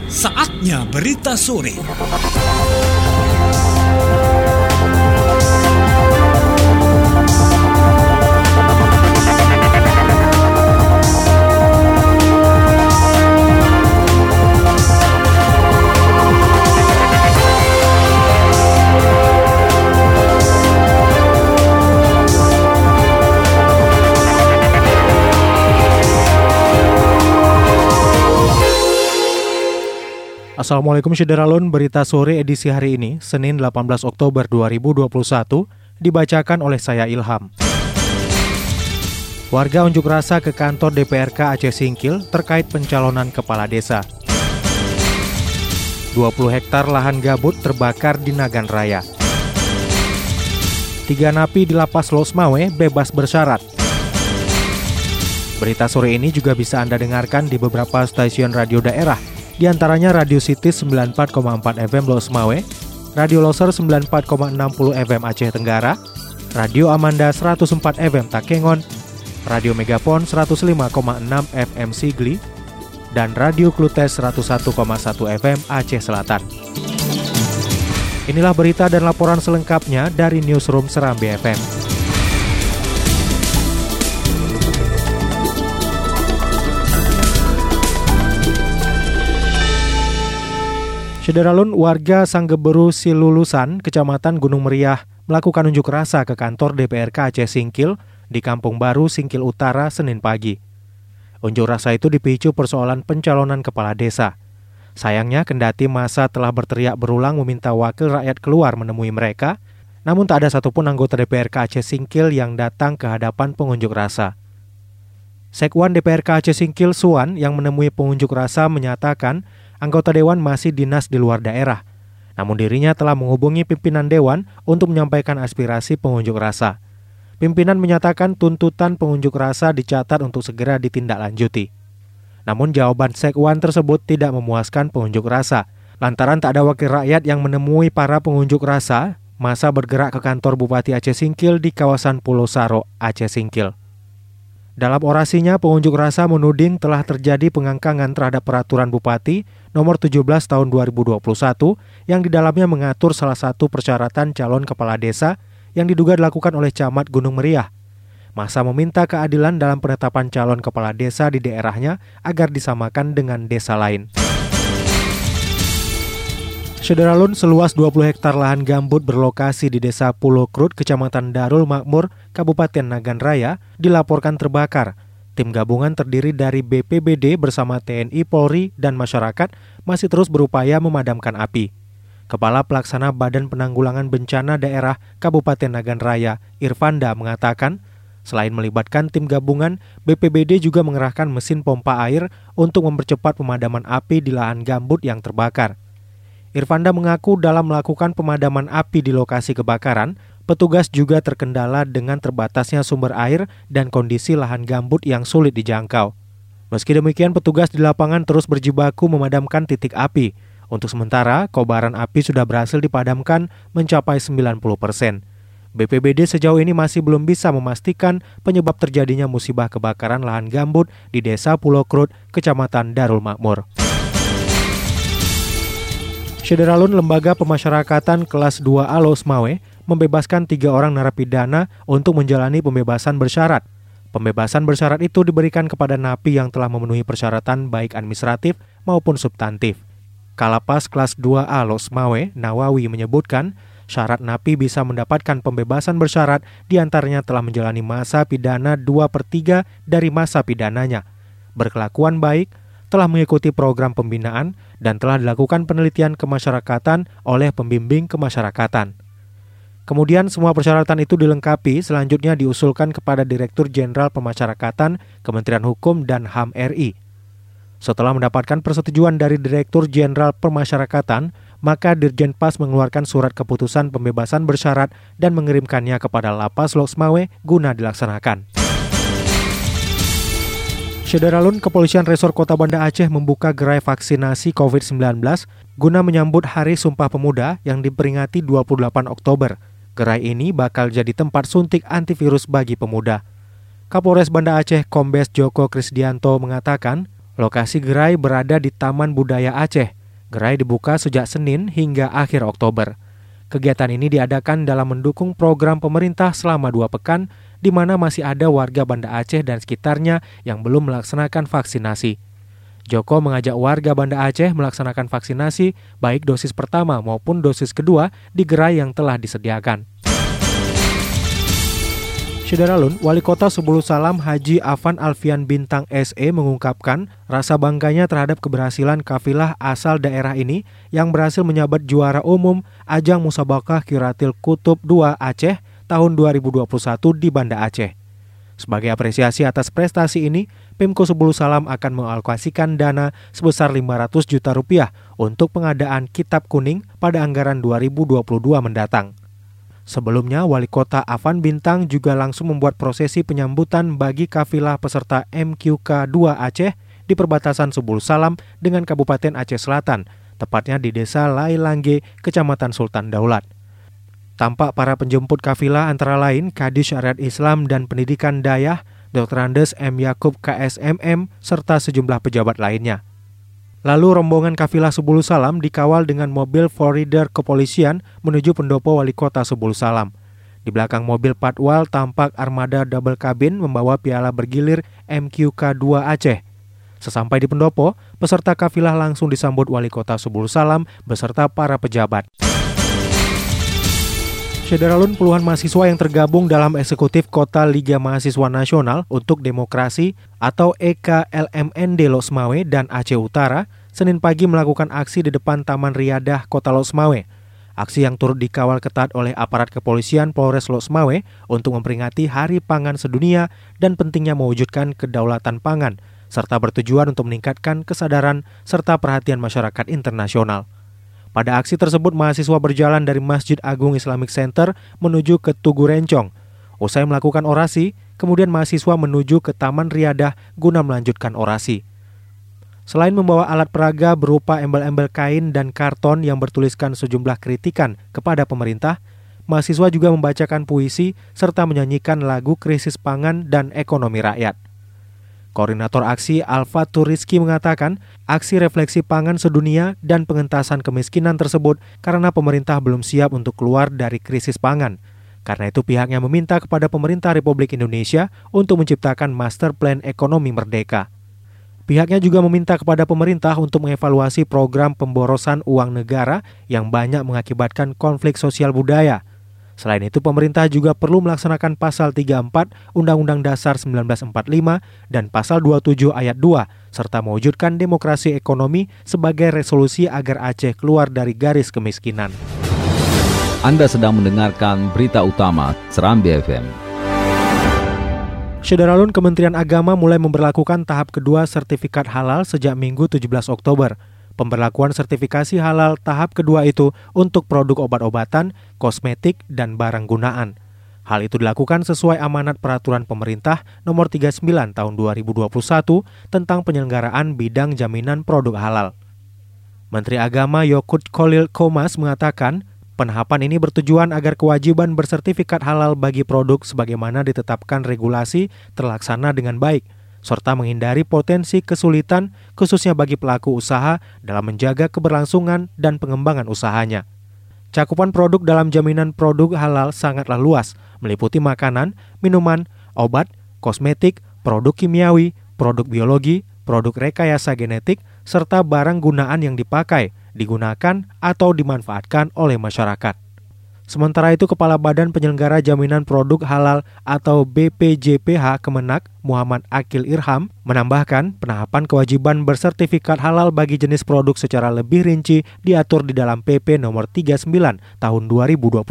Saatnya berita sore. Assalamualaikum Syederalun, berita sore edisi hari ini, Senin 18 Oktober 2021, dibacakan oleh saya Ilham. Warga unjuk rasa ke kantor DPRK Aceh Singkil terkait pencalonan kepala desa. 20 hektar lahan gambut terbakar di Nagan Raya. 3 napi di Lapas Losmawe bebas bersyarat. Berita sore ini juga bisa Anda dengarkan di beberapa stasiun radio daerah, di antaranya Radio City 94,4 FM Losmawe, Radio Loser 94,60 FM Aceh Tenggara, Radio Amanda 104 FM Takengon, Radio Megapon 105,6 FM Sigli, dan Radio Klutes 101,1 FM Aceh Selatan. Inilah berita dan laporan selengkapnya dari Newsroom Serambi FM. Syederalun, warga Sanggeberu Silulusan, Kecamatan Gunung Meriah, melakukan unjuk rasa ke kantor DPRK Aceh Singkil di Kampung Baru, Singkil Utara, Senin pagi. Unjuk rasa itu dipicu persoalan pencalonan kepala desa. Sayangnya, kendati massa telah berteriak berulang meminta wakil rakyat keluar menemui mereka, namun tak ada satupun anggota DPRK Aceh Singkil yang datang ke hadapan pengunjuk rasa. Sekwan DPRK Aceh Singkil Suwan yang menemui pengunjuk rasa menyatakan anggota dewan masih dinas di luar daerah, namun dirinya telah menghubungi pimpinan dewan untuk menyampaikan aspirasi pengunjuk rasa. Pimpinan menyatakan tuntutan pengunjuk rasa dicatat untuk segera ditindaklanjuti. Namun jawaban Sekwan tersebut tidak memuaskan pengunjuk rasa. Lantaran tak ada wakil rakyat yang menemui para pengunjuk rasa, massa bergerak ke kantor Bupati Aceh Singkil di kawasan Pulau Saro, Aceh Singkil. Dalam orasinya, pengunjuk rasa menuding telah terjadi pengangkangan terhadap peraturan Bupati nomor 17 tahun 2021 yang di dalamnya mengatur salah satu persyaratan calon kepala desa yang diduga dilakukan oleh Camat Gunung Meriah. Massa meminta keadilan dalam penetapan calon kepala desa di daerahnya agar disamakan dengan desa lain. Syederalun, seluas 20 hektar lahan gambut berlokasi di Desa Pulau Krut, Kecamatan Darul Makmur, Kabupaten Nagan Raya, dilaporkan terbakar. Tim gabungan terdiri dari BPBD bersama TNI, Polri, dan masyarakat masih terus berupaya memadamkan api. Kepala Pelaksana Badan Penanggulangan Bencana Daerah Kabupaten Nagan Raya, Irfanda, mengatakan, selain melibatkan tim gabungan, BPBD juga mengerahkan mesin pompa air untuk mempercepat pemadaman api di lahan gambut yang terbakar. Irfanda mengaku dalam melakukan pemadaman api di lokasi kebakaran, petugas juga terkendala dengan terbatasnya sumber air dan kondisi lahan gambut yang sulit dijangkau. Meski demikian, petugas di lapangan terus berjibaku memadamkan titik api. Untuk sementara, kobaran api sudah berhasil dipadamkan mencapai 90%. BPBD sejauh ini masih belum bisa memastikan penyebab terjadinya musibah kebakaran lahan gambut di Desa Pulau Krut, Kecamatan Darul Makmur. Syederalun, Lembaga Pemasyarakatan Kelas 2A Losmawe membebaskan 3 orang narapidana untuk menjalani pembebasan bersyarat. Pembebasan bersyarat itu diberikan kepada napi yang telah memenuhi persyaratan baik administratif maupun substantif. Kalapas Kelas 2A Losmawe, Nawawi, menyebutkan syarat napi bisa mendapatkan pembebasan bersyarat diantaranya telah menjalani masa pidana 2/3 dari masa pidananya, berkelakuan baik, telah mengikuti program pembinaan, dan telah dilakukan penelitian kemasyarakatan oleh pembimbing kemasyarakatan. Kemudian semua persyaratan itu dilengkapi, selanjutnya diusulkan kepada Direktur Jenderal Pemasyarakatan Kementerian Hukum dan HAM RI. Setelah mendapatkan persetujuan dari Direktur Jenderal Pemasyarakatan, maka Dirjen Pas mengeluarkan surat keputusan pembebasan bersyarat dan mengirimkannya kepada Lapas Losmawe guna dilaksanakan. Syederalun, Kepolisian Resor Kota Banda Aceh membuka gerai vaksinasi COVID-19 guna menyambut Hari Sumpah Pemuda yang diperingati 28 Oktober. Gerai ini bakal jadi tempat suntik antivirus bagi pemuda. Kapolres Banda Aceh Kombes Joko Krisdianto mengatakan, lokasi gerai berada di Taman Budaya Aceh. Gerai dibuka sejak Senin hingga akhir Oktober. Kegiatan ini diadakan dalam mendukung program pemerintah selama 2 pekan, di mana masih ada warga Banda Aceh dan sekitarnya yang belum melaksanakan vaksinasi. Joko mengajak warga Banda Aceh melaksanakan vaksinasi baik dosis pertama maupun dosis kedua di gerai yang telah disediakan. Syederalun, Wali Kota Sebulu Salam Haji Afan Alfian Bintang SE mengungkapkan rasa bangganya terhadap keberhasilan kafilah asal daerah ini yang berhasil menyabat juara umum ajang Musabaqah Qiratil Qutub 2 Aceh tahun 2021 di Banda Aceh. Sebagai apresiasi atas prestasi ini, Pemko Sebulu Salam akan mengalokasikan dana sebesar 500 juta rupiah untuk pengadaan kitab kuning pada anggaran 2022 mendatang. Sebelumnya, Wali Kota Afan Bintang juga langsung membuat prosesi penyambutan bagi kafilah peserta MQK 2 Aceh di perbatasan Sebulu Salam dengan Kabupaten Aceh Selatan, tepatnya di Desa Lailangge, Kecamatan Sultan Daulat. Tampak para penjemput kafilah antara lain Kadis Syariat Islam dan Pendidikan Dayah, Dr. Andes M. Yakub KSMM, serta sejumlah pejabat lainnya. Lalu rombongan kafilah Sebulu Salam dikawal dengan mobil 4-rider kepolisian menuju pendopo Wali Kota Sebulu Salam. Di belakang mobil patwal tampak armada double kabin membawa piala bergilir MQK 2 Aceh. Sesampai di pendopo, peserta kafilah langsung disambut Wali Kota Sebulu Salam beserta para pejabat. Syederalun, puluhan mahasiswa yang tergabung dalam eksekutif Kota Liga Mahasiswa Nasional untuk Demokrasi atau EKLMND Losmawe dan Aceh Utara Senin pagi melakukan aksi di depan Taman Riyadah Kota Losmawe. Aksi yang turut dikawal ketat oleh aparat kepolisian Polres Losmawe untuk memperingati Hari Pangan Sedunia dan pentingnya mewujudkan kedaulatan pangan, serta bertujuan untuk meningkatkan kesadaran serta perhatian masyarakat internasional. Pada aksi tersebut, mahasiswa berjalan dari Masjid Agung Islamic Center menuju ke Tugu Rencong. Usai melakukan orasi, kemudian mahasiswa menuju ke Taman Riyadah guna melanjutkan orasi. Selain membawa alat peraga berupa embel-embel kain dan karton yang bertuliskan sejumlah kritikan kepada pemerintah, mahasiswa juga membacakan puisi serta menyanyikan lagu krisis pangan dan ekonomi rakyat. Koordinator aksi Al-Fatur Rizki mengatakan aksi refleksi pangan sedunia dan pengentasan kemiskinan tersebut karena pemerintah belum siap untuk keluar dari krisis pangan. Karena itu pihaknya meminta kepada pemerintah Republik Indonesia untuk menciptakan Master Plan Ekonomi Merdeka. Pihaknya juga meminta kepada pemerintah untuk mengevaluasi program pemborosan uang negara yang banyak mengakibatkan konflik sosial budaya. Selain itu, pemerintah juga perlu melaksanakan Pasal 34 Undang-Undang Dasar 1945 dan Pasal 27 Ayat 2, serta mewujudkan demokrasi ekonomi sebagai resolusi agar Aceh keluar dari garis kemiskinan. Anda sedang mendengarkan berita utama Serambi FM. Syederalun, Kementerian Agama mulai memberlakukan tahap kedua sertifikat halal sejak Minggu 17 Oktober. Pemberlakuan sertifikasi halal tahap kedua itu untuk produk obat-obatan, kosmetik, dan barang gunaan. Hal itu dilakukan sesuai amanat peraturan pemerintah nomor 39 tahun 2021 tentang penyelenggaraan bidang jaminan produk halal. Menteri Agama Yokut Khalil Qomas mengatakan, penahapan ini bertujuan agar kewajiban bersertifikat halal bagi produk sebagaimana ditetapkan regulasi terlaksana dengan baik, serta menghindari potensi kesulitan khususnya bagi pelaku usaha dalam menjaga keberlangsungan dan pengembangan usahanya. Cakupan produk dalam jaminan produk halal sangatlah luas, meliputi makanan, minuman, obat, kosmetik, produk kimiawi, produk biologi, produk rekayasa genetik, serta barang gunaan yang dipakai, digunakan, atau dimanfaatkan oleh masyarakat. Sementara itu, Kepala Badan Penyelenggara Jaminan Produk Halal atau BPJPH Kemenak, Muhammad Akil Irham, menambahkan penahapan kewajiban bersertifikat halal bagi jenis produk secara lebih rinci diatur di dalam PP nomor 39 tahun 2021.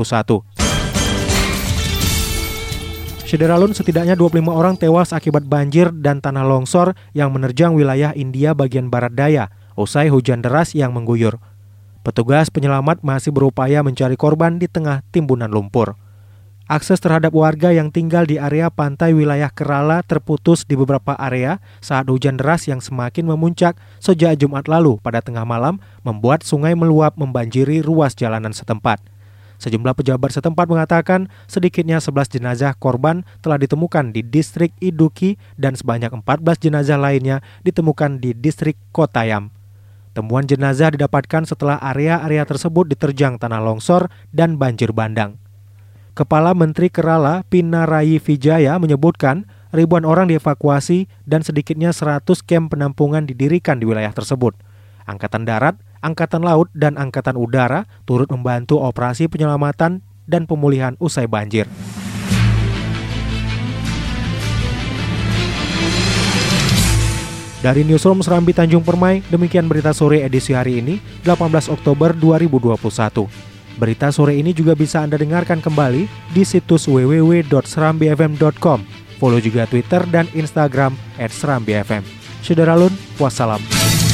Syederalun, setidaknya 25 orang tewas akibat banjir dan tanah longsor yang menerjang wilayah India bagian barat daya, usai hujan deras yang mengguyur. Petugas penyelamat masih berupaya mencari korban di tengah timbunan lumpur. Akses terhadap warga yang tinggal di area pantai wilayah Kerala terputus di beberapa area saat hujan deras yang semakin memuncak sejak Jumat lalu pada tengah malam membuat sungai meluap membanjiri ruas jalanan setempat. Sejumlah pejabat setempat mengatakan sedikitnya 11 jenazah korban telah ditemukan di distrik Iduki dan sebanyak 14 jenazah lainnya ditemukan di distrik Kottayam. Temuan jenazah didapatkan setelah area-area tersebut diterjang tanah longsor dan banjir bandang. Kepala Menteri Kerala Pinarayi Vijaya menyebutkan ribuan orang dievakuasi dan sedikitnya 100 kamp penampungan didirikan di wilayah tersebut. Angkatan Darat, Angkatan Laut, dan Angkatan Udara turut membantu operasi penyelamatan dan pemulihan usai banjir. Dari Newsroom Serambi Tanjung Permai, demikian berita sore edisi hari ini, 18 Oktober 2021. Berita sore ini juga bisa Anda dengarkan kembali di situs www.serambifm.com. Follow juga Twitter dan Instagram @serambifm. Syederalun, wassalam.